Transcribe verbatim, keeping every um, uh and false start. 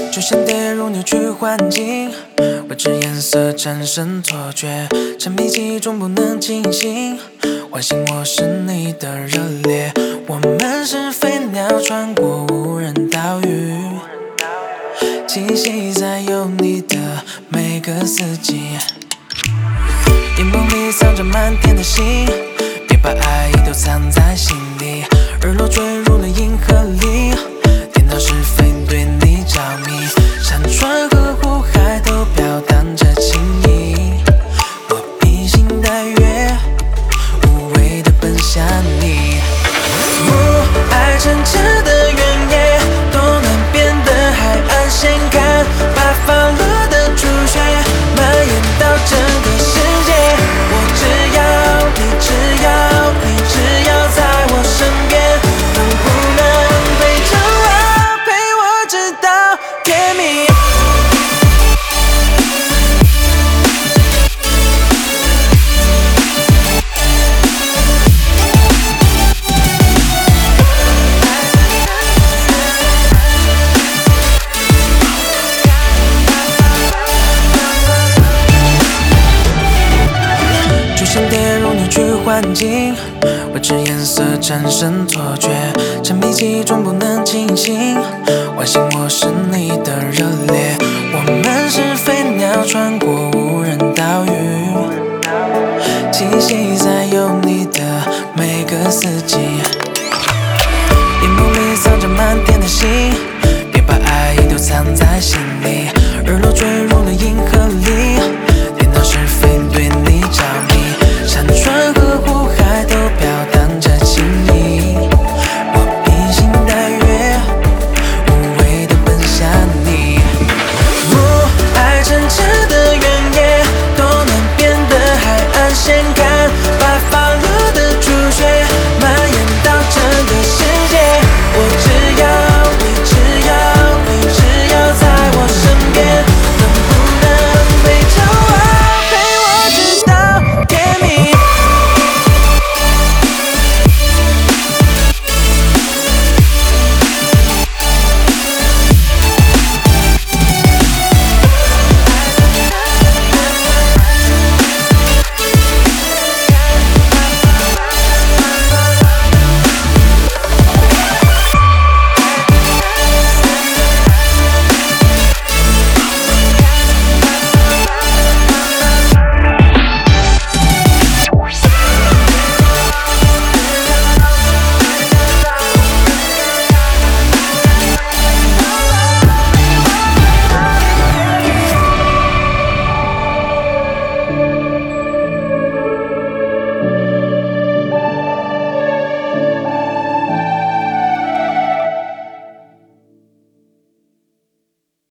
就像跌入扭曲环境，未知颜色产生错觉，沉迷其中不能清醒，唤醒我是你的热烈。我们是飞鸟穿过无人岛屿，栖息在有你的每个四季。阴梦里藏着满天的星，别把爱意都藏在心里。日落坠入了银河里，颠倒是非对你着迷。山川和湖海都飘荡着情意，我披星戴月，无畏地奔向你。母爱澄澈的原野，东南边的海岸线，看八方落的初雪，蔓延到整个世界。我只要你，只要你，只要在我身边，能不能陪着我，陪我直到天明？就像跌入扭曲环境，未知颜色产生错觉，沉迷其中不能清醒，唤醒我是你的热烈。我们是飞鸟穿过